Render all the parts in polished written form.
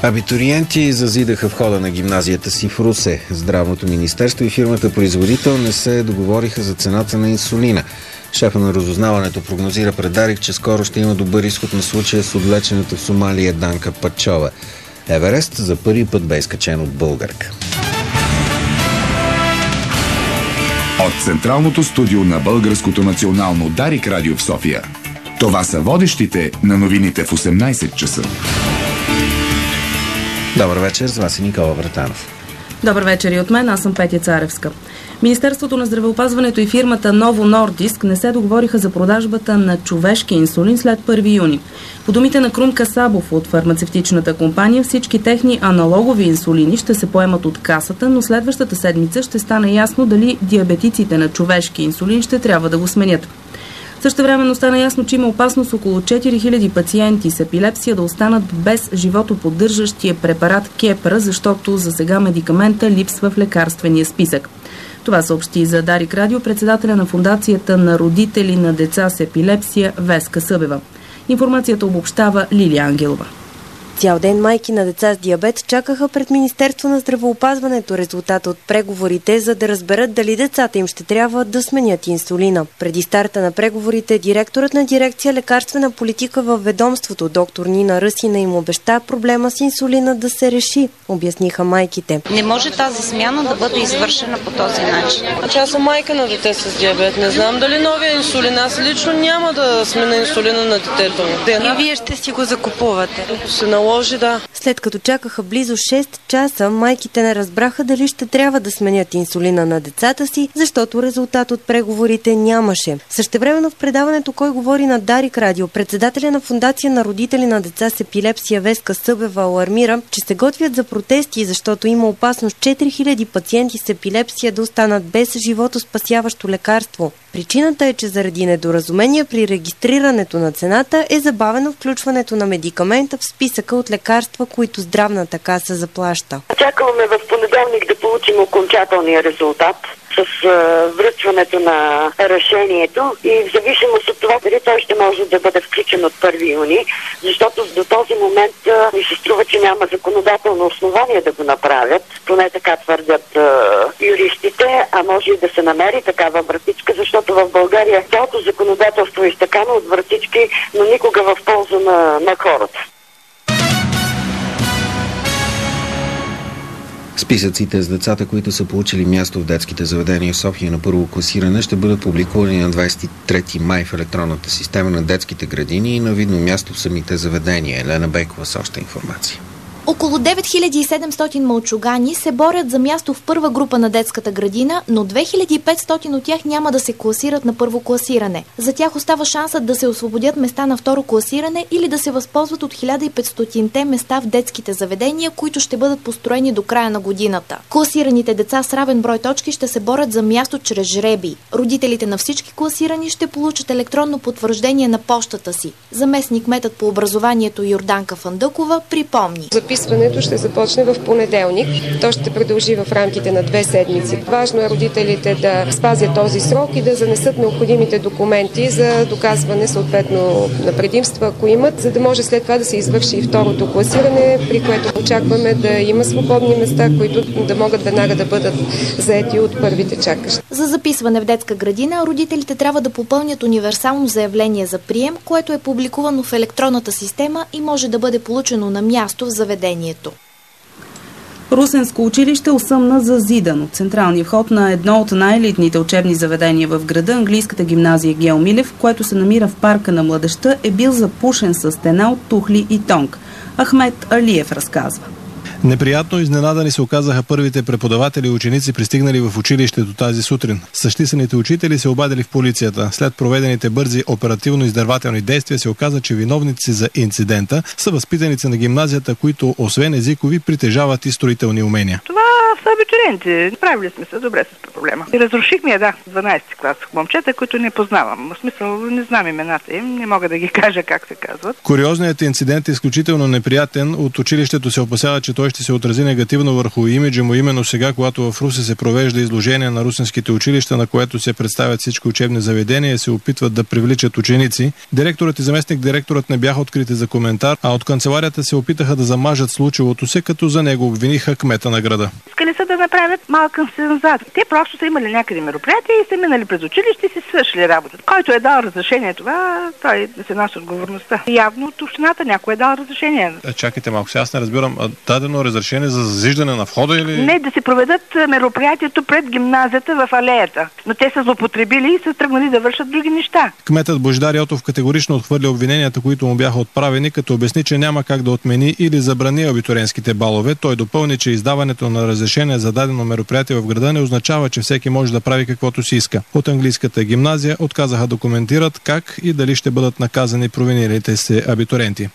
Абитуриенти зазидаха входа на гимназията си в Русе. Здравното министерство и фирмата-производител не се договориха за цената на инсулина. Шефа на разузнаването прогнозира пред Дарик, че скоро ще има добър изход на случая с отвлечената в Сомалия Данка Пачова. Еверест за първи път бе изкачен от българка. От централното студио на Българското национално Дарик радио в София. Това са водещите на новините в 18 часа. Добър вечер, с вас е Никола Вратанов. Добър вечер и от мен, аз съм Петя Царевска. Министерството на здравеопазването и фирмата Novo Nordisk не се договориха за продажбата на човешки инсулин след 1 юни. По думите на Крум Касабов от фармацевтичната компания, всички техни аналогови инсулини ще се поемат от касата, но следващата седмица ще стане ясно дали диабетиците на човешки инсулин ще трябва да го сменят. Същевременно стана ясно, че има опасност около 4000 пациенти с епилепсия да останат без животоподдържащия препарат Кепра, защото за сега медикамента липсва в лекарствения списък. Това съобщи за Дарик радио председателя на фундацията на родители на деца с епилепсия Веска Събева. Информацията обобщава Лилия Ангелова. Цял ден майки на деца с диабет чакаха пред Министерство на здравеопазването резултата от преговорите, за да разберат дали децата им ще трябва да сменят инсулина. Преди старта на преговорите, директорът на дирекция лекарствена политика във ведомството, доктор Нина Ръсина, им обеща проблема с инсулина да се реши, обясниха майките. Не може тази смяна да бъде извършена по този начин. Аз съм майка на дете с диабет. Не знам дали новия инсулин. Аз лично няма да смена инсулина на детето ми. И вие ще си го закупувате? Да. След като чакаха близо 6 часа, майките не разбраха дали ще трябва да сменят инсулина на децата си, защото резултат от преговорите нямаше. Същевременно в предаването "Кой говори" на Дарик радио, председателя на фундация на родители на деца с епилепсия Веска Събева алармира, че се готвят за протести, защото има опасност 4000 пациенти с епилепсия да останат без животоспасяващо лекарство. Причината е, че заради недоразумения при регистрирането на цената е забавено включването на медикамента в списъка от лекарства, които здравната каса заплаща. Чакаме в понеделник да получим окончателния резултат с връчването на решението и в зависимост от това дали той ще може да бъде включен от 1 юни, защото до този момент ми се струва, че няма законодателно основание да го направят, поне така твърдят юристите, а може и да се намери такава вратичка, защото в България цялото законодателство е изтъкано от вратички, но никога в полза на хората. Списъците с децата, които са получили място в детските заведения в София на първо класиране, ще бъдат публикувани на 23 май в електронната система на детските градини и на видно място в самите заведения. Елена Бейкова с още информация. Около 9700 малчугани се борят за място в първа група на детската градина, но 2500 от тях няма да се класират на първо класиране. За тях остава шансът да се освободят места на второ класиране или да се възползват от 1500-те места в детските заведения, които ще бъдат построени до края на годината. Класираните деца с равен брой точки ще се борят за място чрез жребий. Родителите на всички класирани ще получат електронно потвърждение на пощата си. Заместник-кметът по образованието Йорданка Фандъкова припомни. Записването ще започне в понеделник. То ще продължи в рамките на 2 седмици. Важно е родителите да спазят този срок и да занесат необходимите документи за доказване съответно на предимства, ако имат, за да може след това да се извърши и второто класиране, при което очакваме да има свободни места, които да могат веднага да бъдат заети от първите чакащи. За записване в детска градина родителите трябва да попълнят универсално заявление за прием, което е публикувано в електронната система и може да бъде получено на място в заведението. Русенско училище осъмна за зидан. Централния вход на едно от най-елитните учебни заведения в града, английската гимназия Гео Милев, което се намира в парка на младежта, е бил запушен със стена от тухли и тонг. Ахмед Алиев разказва. Неприятно изненадани се оказаха първите преподаватели и ученици, пристигнали в училището тази сутрин. Същисаните учители се обадили в полицията. След проведените бързи оперативно-издирвателни действия се оказа, че виновници за инцидента са възпитаници на гимназията, които освен езикови притежават и строителни умения. Това са абитуриенти. Правили сме се добре с проблема. И разрушихме я, 12 клас. Момчета, които не познавам. В смисъл, не знам имената им, не мога да ги кажа как се казват. Куриозният инцидент е изключително неприятен. От училището се опасява, че той ще се отрази негативно върху имиджа му именно сега, когато в Русе се провежда изложение на русенските училища, на което се представят всички учебни заведения и се опитват да привличат ученици. Директорът и заместник директорът не бяха открити за коментар, а от канцеларията се опитаха да замажат случилото се, като за него обвиниха кмета на града. Искали са да направят малък назад. Те просто са имали някъде мероприятия и са минали през училище и си свършили работата. Който е дал разрешение това, той да се носи отговорността. Явно от общината някой е дал разрешение. Чакайте малко, сега аз не разбирам. Дадено разрешение за зазиждане на входа или... Не, да се проведат мероприятието пред гимназията в алеята. Но те са злоупотребили и са тръгнали да вършат други неща. Кметът Божидар Йотов категорично отхвърля обвиненията, които му бяха отправени, като обясни, че няма как да отмени или забрани абитуриентските балове. Той допълни, че издаването на разрешение за дадено мероприятие в града не означава, че всеки може да прави каквото си иска. От английската гимназия отказаха да коментират как и дали ще бъдат наказани провинилите се абитуриенти.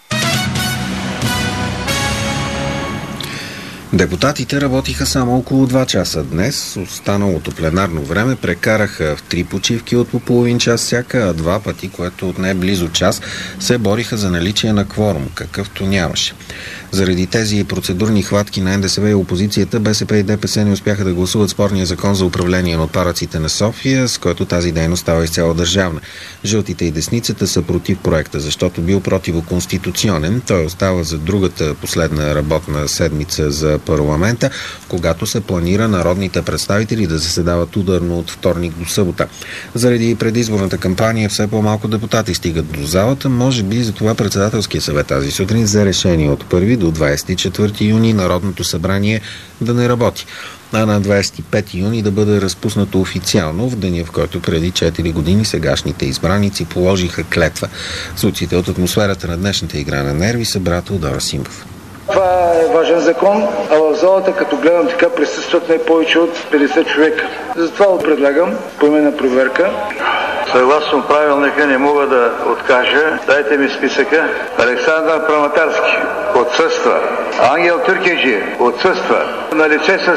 Депутатите работиха само около 2 часа днес. Останалото пленарно време прекараха в 3 почивки от по половин час всяка, а 2 пъти, което отне близо час, се бориха за наличие на кворум, какъвто нямаше. Заради тези процедурни хватки на НДСВ и опозицията, БСП и ДПС не успяха да гласуват спорния закон за управление на отпадъците на София, с който тази дейност става изцяло държавна. Жълтите и десницата са против проекта, защото бил противоконституционен. Той остава за другата последна работна седмица за парламента, когато се планира народните представители да заседават ударно от вторник до събота. Заради предизборната кампания все по-малко депутати стигат до залата. Може би за това председателския съвет тази сутрин взе решение от 1 до 24 юни Народното събрание да не работи, а на 25 юни да бъде разпуснато официално, в деня, в който преди 4 години сегашните избраници положиха клетва. Случаите от атмосферата на днешната игра на нерви са брат Дора Симбов. Това е важен закон, а в залата, като гледам така, присъстват не повече от 50 човека. Затова предлагам поименна проверка. Съгласно правилника не мога да откажа. Дайте ми списъка. Александър Праматарски отсъства. Ангел Тюркеджиев отсъства. На лице са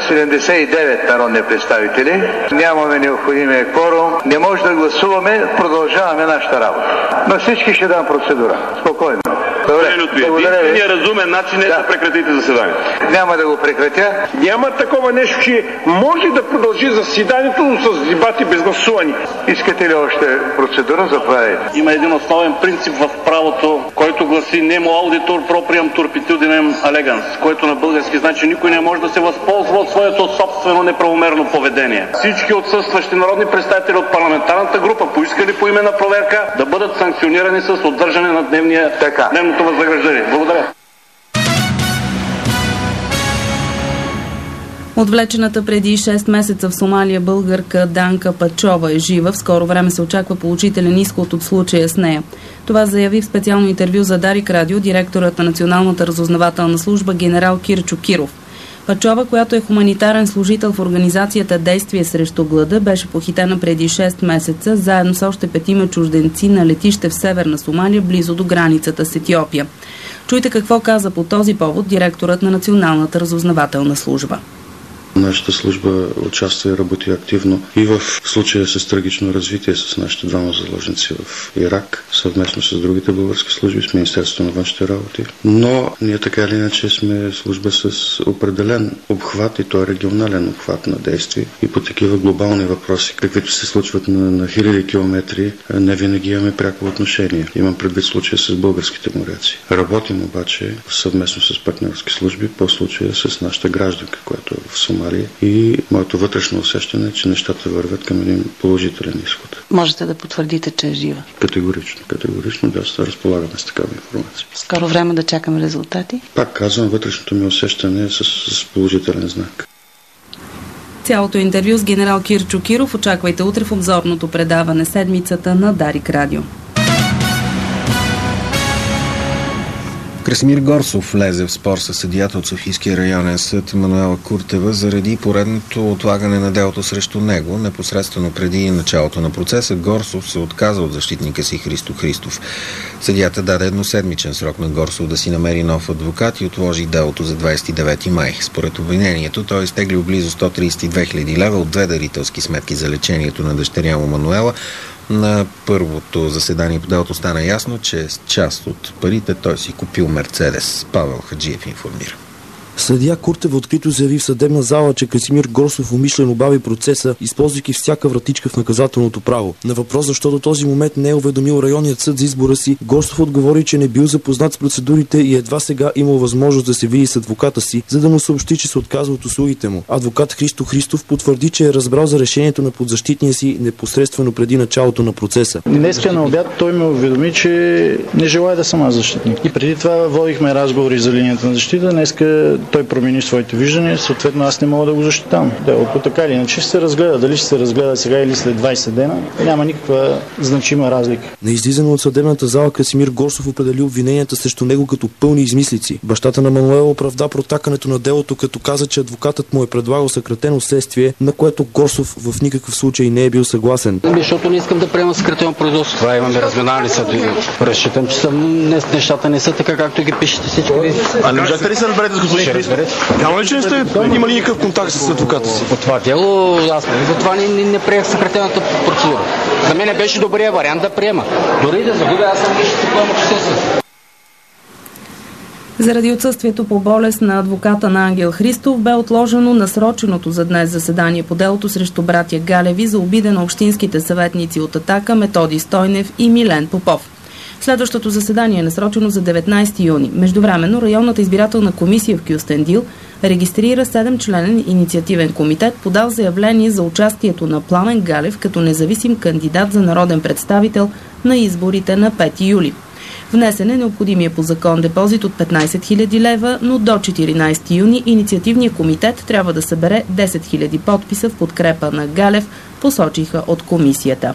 79 народни представители. Нямаме необходимия кворум. Не може да гласуваме. Продължаваме нашата работа. На всички ще дам процедура. Спокойно. Добре, благодаря ви. Разумен начин е да прекратите заседанието. Няма да го прекратя. Няма такова нещо, че може да продължи заседанието, но с дебати без гласуване. Искате ли още процедура? Заповядайте. Има един основен принцип в правото, който гласи nemo auditor proprium turpitudinem allegans, който на български значи никой не може да се възползва от своето собствено неправомерно поведение. Всички отсъстващи народни представители от парламентарната група, поискали поименна проверка, да бъдат санкционирани с отдържане на дневното възнаграждение. Благодаря. Отвлечената преди 6 месеца в Сомалия българка Данка Пачова е жива. В скоро време се очаква положителен изход от случая с нея. Това заяви в специално интервю за Дарик Радио директорът на Националната разузнавателна служба генерал Кирчо Киров. Пачова, която е хуманитарен служител в организацията Действие срещу глада, беше похитена преди 6 месеца, заедно с още 5 чужденци на летище в Северна Сомалия, близо до границата с Етиопия. Чуйте какво каза по този повод директорът на Националната разузнавателна служба. Нашата служба участва и работи активно и в случая с трагично развитие с нашите двама заложници в Ирак, съвместно с другите български служби, с Министерството на външните работи. Но ние така или иначе сме служба с определен обхват и то е регионален обхват на действие и по такива глобални въпроси, каквито се случват на хиляди километри, не винаги имаме пряко отношение. Имам предвид случая с българските моряци. Работим обаче съвместно с партньорски служби по случая с нашата гражданка, която е в Сомалия. И моето вътрешно усещане е, че нещата вървят към един положителен изход. Можете да потвърдите, че е жива? Категорично, да, разполагаме с такава информация. Скоро време да чакаме резултати? Пак казвам, вътрешното ми усещане е с положителен знак. Цялото интервю с генерал Кирчо Киров очаквайте утре в обзорното предаване Седмицата на Дарик Радио. Красимир Горсов влезе в спор със съдията от Софийския районен съд Мануела Куртева заради поредното отлагане на делото срещу него. Непосредствено преди началото на процеса Горсов се отказа от защитника си Христо Христов. Съдията даде едноседмичен срок на Горсов да си намери нов адвокат и отложи делото за 29 май. Според обвинението той изтеглил близо 132 хиляди лева от 2 дарителски сметки за лечението на дъщеря му Мануела. На първото заседание по делото стана ясно, че с част от парите той си купил Мерцедес. Павел Хаджиев информира. Съдия Куртева открито заяви в съдебна зала, че Красимир Горсов умишлено бави процеса, използвайки всяка вратичка в наказателното право. На въпрос защо до този момент не е уведомил районният съд за избора си, Горсов отговори, че не бил запознат с процедурите и едва сега имал възможност да се види с адвоката си, за да му съобщи, че се отказва от услугите му. Адвокат Христо Христов потвърди, че е разбрал за решението на подзащитния си непосредствено преди началото на процеса. Днеска на обяд той ме уведоми, че не желая да съм аз защитник. И преди това водихме разговори за линията на защита. Днеска той промени своите виждания, съответно аз не мога да го защитавам. Делото така или иначе ще се разгледа. Дали ще се разгледа сега или след 20 дена, няма никаква значима разлика. На излизане от съдебната зала Красимир Горсов определи обвиненията срещу него като пълни измислици. Бащата на Мануела оправда протакането на делото, като каза, че адвокатът му е предлагал съкратено следствие, на което Горсов в никакъв случай не е бил съгласен. Защото не искам да приема съкратено производство. Това имаме разминаване са. Разчитам, че нещата не са така, както ги пишете всички. А не можете ли се разберете с господин Христов? Няма ли, че не сте имали никакъв контакт с адвоката си? По това дело аз затова не приех съкратената процедура. За мен беше добрия вариант да приема. Дори да загубя, аз съм ще си поема процеса. Заради отсъствието по болест на адвоката на Ангел Христов бе отложено насроченото за днес заседание по делото срещу братя Галеви за обида на общинските съветници от Атака Методи Стойнев и Милен Попов. Следващото заседание е насрочено за 19 юни. Междувременно районната избирателна комисия в Кюстендил регистрира 7-членен инициативен комитет, подал заявление за участието на Пламен Галев като независим кандидат за народен представител на изборите на 5 юли. Внесен е необходимия по закон депозит от 15 000 лева, но до 14 юни инициативният комитет трябва да събере 10 000 подписа в подкрепа на Галев, посочиха от комисията.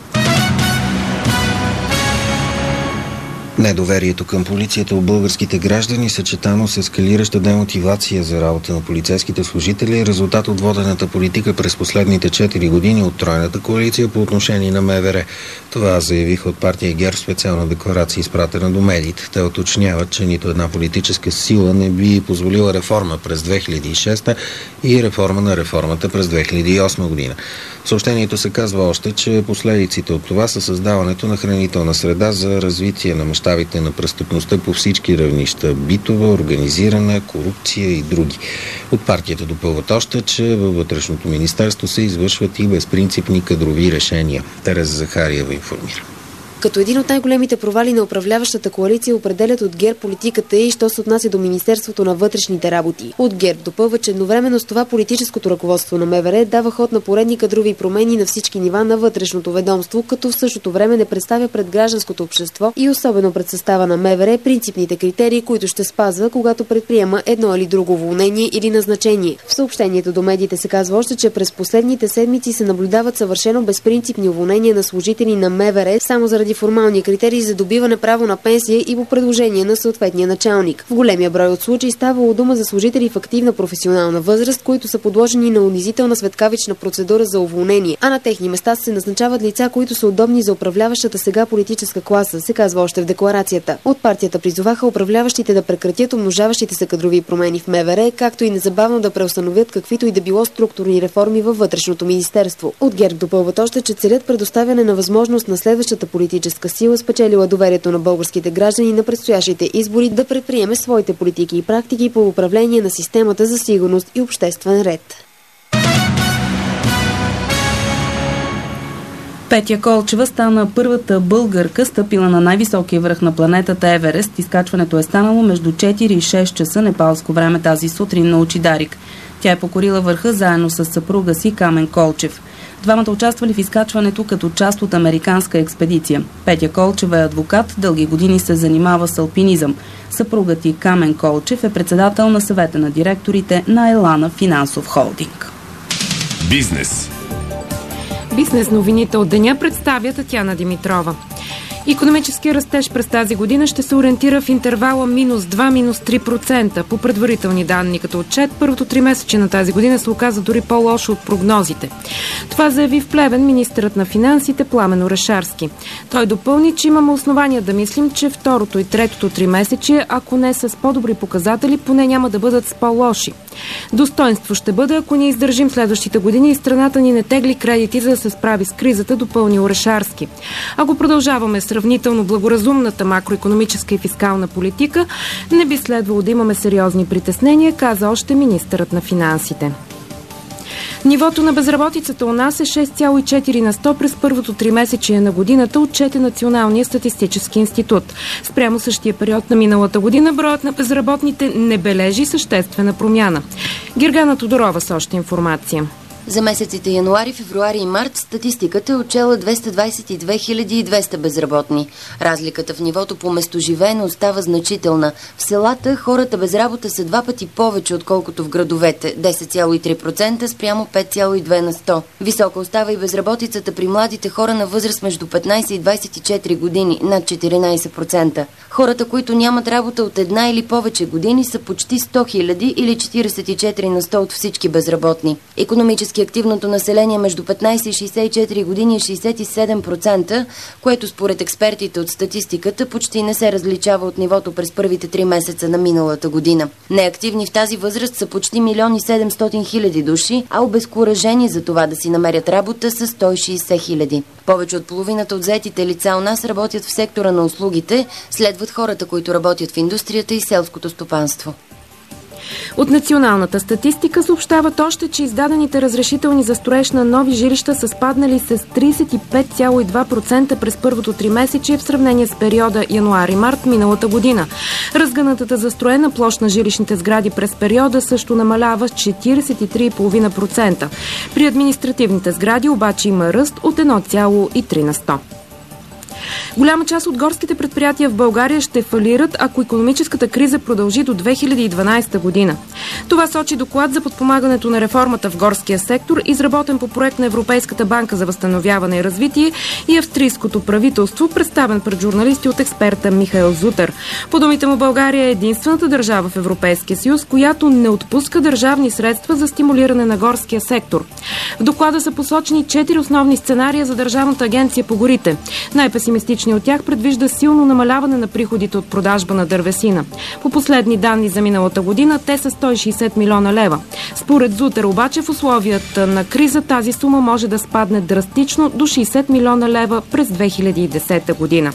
Недоверието към полицията от българските граждани, съчетано с ескалираща демотивация за работа на полицейските служители, е резултат от водената политика през последните 4 години от тройната коалиция по отношение на МВР. Това заявиха от партия ГЕРБ специална декларация, изпратена до медиите. Те уточняват, че нито една политическа сила не би позволила реформа през 2006 и реформа на реформата през 2008 година. В съобщението се казва още, че последиците от това са създаването на хранителна среда за развитие на мащабите на престъпността по всички равнища – битова, организирана, корупция и други. От партията допълват още, че във Вътрешното министерство се извършват и безпринципни кадрови решения. Тереза Захариева информира. Като един от най-големите провали на управляващата коалиция определят от ГЕРБ политиката и що се отнася до Министерството на вътрешните работи. От ГЕРБ допълва, че едновременно с това политическото ръководство на МВР дава ход на поредни кадрови промени на всички нива на вътрешното ведомство, като в същото време не представя пред гражданското общество и особено пред състава на МВР принципните критерии, които ще спазва, когато предприема едно или друго уволнение или назначение. В съобщението до медиите се казва още, че през последните седмици се наблюдават съвършено безпринципни уволнения на служители на МВР само заради формални критерии за добиване право на пенсия и по предложение на съответния началник. В големия брой от случаи ставало дума за служители в активна професионална възраст, които са подложени на унизителна светкавична процедура за уволнение, а на техни места се назначават лица, които са удобни за управляващата сега политическа класа, се казва още в декларацията. От партията призоваха управляващите да прекратят умножаващите се кадрови промени в МВР, както и незабавно да преустановят каквито и да било структурни реформи във вътрешното министерство. От ГЕРБ допълват още, че целят предоставяне на възможност на следващата политическа сила, спечелила доверието на българските граждани на предстоящите избори, да предприеме своите политики и практики по управление на системата за сигурност и обществен ред. Петя Колчева стана първата българка, стъпила на най-високия връх на планетата Еверест. Изкачването е станало между 4 и 6 часа непалско време тази сутрин, научи Дарик. Тя е покорила върха заедно с съпруга си Камен Колчев. Двамата участвали в изкачването като част от американска експедиция. Петя Колчева е адвокат, дълги години се занимава с алпинизъм. Съпругът и Камен Колчев е председател на съвета на директорите на Елана Финансов холдинг. Бизнес новините от деня представя Татяна Димитрова. Икономическия растеж през тази година ще се ориентира в интервала -2–3%. По предварителни данни като отчет, първото тримесечие на тази година се оказа дори по-лошо от прогнозите. Това заяви в Плевен министърът на финансите Пламен Орешарски. Той допълни, че имаме основания да мислим, че второто и третото тримесечие, ако не с по-добри показатели, поне няма да бъдат с по-лоши. Достойнство ще бъде, ако ни издържим следващите години и страната ни не тегли кредити, за да се справи с кризата, допълни Орешарски. Ако продължаваме сравнително благоразумната макроекономическа и фискална политика, не би следвало да имаме сериозни притеснения, каза още министърът на финансите. Нивото на безработицата у нас е 6,4% през първото тримесечие на годината, отчете Националния статистически институт. Спрямо същия период на миналата година броят на безработните не бележи съществена промяна. Гергана Тодорова с още информация. За месеците януари, февруари и март статистиката е отчела 222 200 безработни. Разликата в нивото по местоживеене остава значителна. В селата хората без работа са 2 пъти повече, отколкото в градовете – 10,3% спрямо 5,2%. Висока остава и безработицата при младите хора на възраст между 15 и 24 години – над 14%. Хората, които нямат работа от една или повече години, са почти 100 000 или 44% от всички безработни. Икономически активното население между 15 и 64 години е 67%, което според експертите от статистиката почти не се различава от нивото през първите 3 месеца на миналата година. Неактивни в тази възраст са почти 1 700 000 души, а обезкуражени за това да си намерят работа са 160 000. Повече от половината от заетите лица у нас работят в сектора на услугите, следват хората, които работят в индустрията и селското стопанство. От националната статистика съобщават още, че издадените разрешителни за строеж на нови жилища са спаднали с 35,2% през първото тримесечие в сравнение с периода януари-март миналата година. Разгънатата застроена площ на жилищните сгради през периода също намалява с 43,5%. При административните сгради обаче има ръст от 1,3%. Голяма част от горските предприятия в България ще фалират, ако икономическата криза продължи до 2012 година. Това сочи доклад за подпомагането на реформата в горския сектор, изработен по проект на Европейската банка за възстановяване и развитие и австрийското правителство, представен пред журналисти от експерта Михаил Зутър. По думите му, България е единствената държава в Европейския съюз, която не отпуска държавни средства за стимулиране на горския сектор. В доклада са посочени 4 основни сценария за Държавната агенция по горите. Най-песимистичният от тях предвижда силно намаляване на приходите от продажба на дървесина. По последни данни за миналата година те са 160 милиона лева. Според Зутър обаче в условията на криза тази сума може да спадне драстично до 60 милиона лева през 2010 година.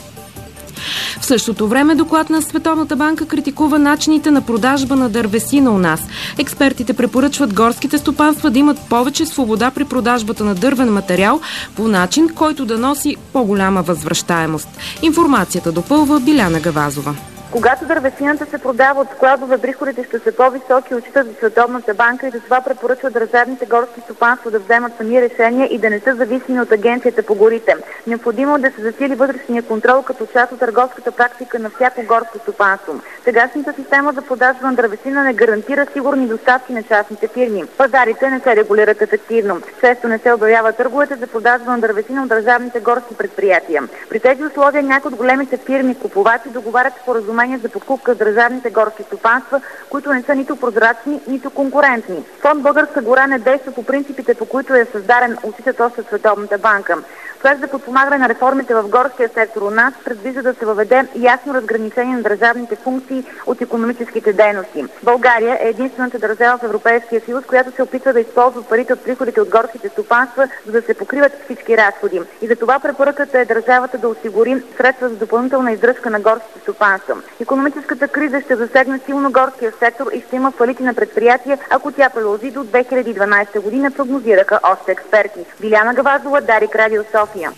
В същото време доклад на Световната банка критикува начините на продажба на дървесина у нас. Експертите препоръчват горските стопанства да имат повече свобода при продажбата на дървен материал по начин, който да носи по-голяма възвръщаемост. Информацията допълва Биляна Гавазова. Когато дървесината се продава от складове, приходите ще са по-високи, отчитат за Световната банка и затова препоръчват държавните горски стопанства да вземат сами решения и да не са зависими от Агенцията по горите. Необходимо е да се засили вътрешния контрол като част от търговската практика на всяко горско стопанство. Сегашната система за продажба на дървесина не гарантира сигурни доставки на частните фирми. Пазарите не се регулират ефективно. Често не се обявяват търговете за продажба на дървесина от държавните горски предприятия. При тези условия някои от големите фирми купувачи договарят споразумения за покупка с държавните горски стопанства, които не са нито прозрачни, нито конкурентни. Фонд Българска гора не действа по принципите, по които е създаден, отчитат още Световната банка. Проект за подпомагане на реформите в горския сектор у нас предвижда да се въведе ясно разграничение на държавните функции от икономическите дейности. България е единствената държава в Европейския съюз, която се опитва да използва парите от приходите от горските стопанства, за да се покриват всички разходи. И за това препоръката е държавата да осигури средства за допълнителна издръжка на горските стопанства. Икономическата криза ще засегне силно горския сектор и ще има фалити на предприятия, ако тя продължи до 2012 година, прогнозираха още експерти. Биляна Гавазова, Дарик, Радио София.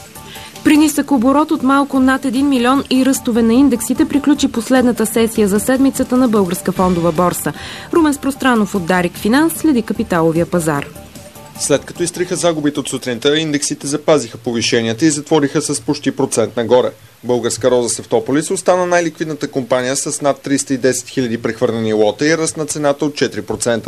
При нисък оборот от малко над 1 милион и ръстове на индексите приключи последната сесия за седмицата на Българска фондова борса. Румен Спространов от Дарик Финанс следи капиталовия пазар. След като изтриха загубите от сутринта, индексите запазиха повишенията и затвориха с почти процент нагоре. Българска роза Севтополис остана най-ликвидната компания с над 310 000 прехвърлени лота и ръст на цената от 4%.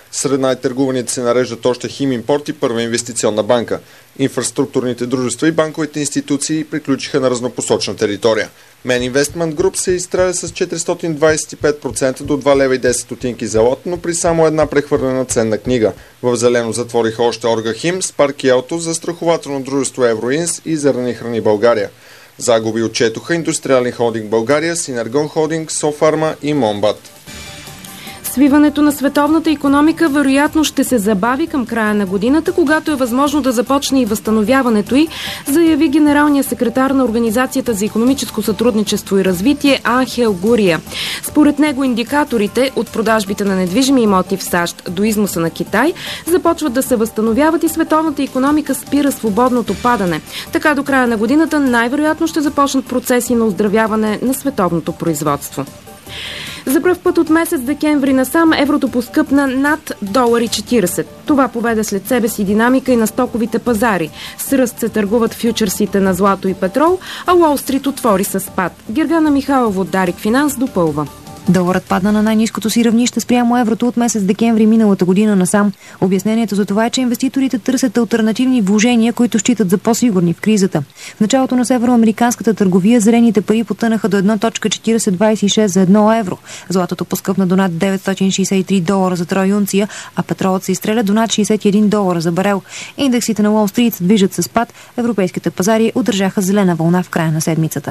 Сред най-търгуваните се нареждат още Химимпорт и Първа инвестиционна банка. Инфраструктурните дружества и банковите институции приключиха на разнопосочна територия. Main Investment Group се изстреля с 425% до 2 лева и 10 стотинки за лот, но при само една прехвърлена ценна книга. В зелено затвориха още Орга Хим, Спарк и Елто, застрахователно дружество Евроинс и Зърнени храни България. Загуби отчетоха Индустриален холдинг България, Синергон холдинг, Софарма и Момбат. Свиването на световната икономика вероятно ще се забави към края на годината, когато е възможно да започне и възстановяването й, заяви генералният секретар на Организацията за икономическо сътрудничество и развитие Анхел Гурия. Според него индикаторите от продажбите на недвижими имоти в САЩ до износа на Китай започват да се възстановяват и световната икономика спира свободното падане. Така до края на годината най-вероятно ще започнат процеси на оздравяване на световното производство. За пръв път от месец декември насам еврото поскъпна над $40. Това поведе след себе си динамика и на стоковите пазари. С ръст се търгуват фьючерсите на злато и петрол, а Уолстрит отвори с спад. Гергана Михайлова от Дарик Финанс допълва. Доларът падна на най-ниското си равнище спрямо еврото от месец декември миналата година насам. Обяснението за това е, че инвеститорите търсят алтернативни вложения, които считат за по-сигурни в кризата. В началото на североамериканската търговия зелените пари потънаха до 1.4026 за 1 евро. Златото поскъпна до над $963 за трой унция, а петролът се изстреля до над $61 за барел. Индексите на Уолл Стрит се движат със спад. Европейските пазари удържаха зелена вълна в края на седмицата.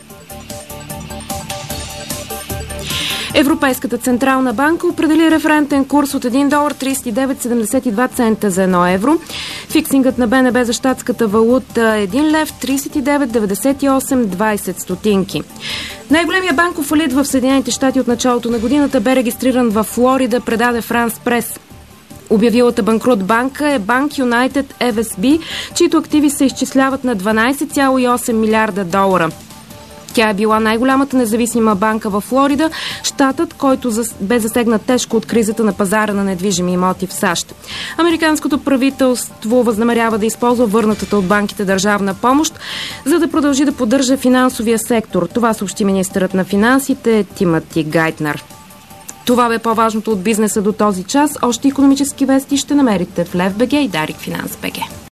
Европейската централна банка определи референтен курс от $1.3972 за 1 евро. Фиксингът на БНБ за щатската валута е $1.3998 стотинки. Най-големия банков фалит в Съединените щати от началото на годината бе регистриран в Флорида, предаде Франс Прес. Обявилата банкрут банка е Банк Юнайтед FSB, чието активи се изчисляват на $12,8 милиарда. Тя е била най-голямата независима банка във Флорида, щатът, който бе засегнат тежко от кризата на пазара на недвижими имоти в САЩ. Американското правителство възнамерява да използва върнатата от банките държавна помощ, за да продължи да поддържа финансовия сектор. Това съобщи министърът на финансите Тимоти Гайтнер. Това бе по-важното от бизнеса до този час. Още икономически вести ще намерите в Лев.бг и Дарик Финанс.бг.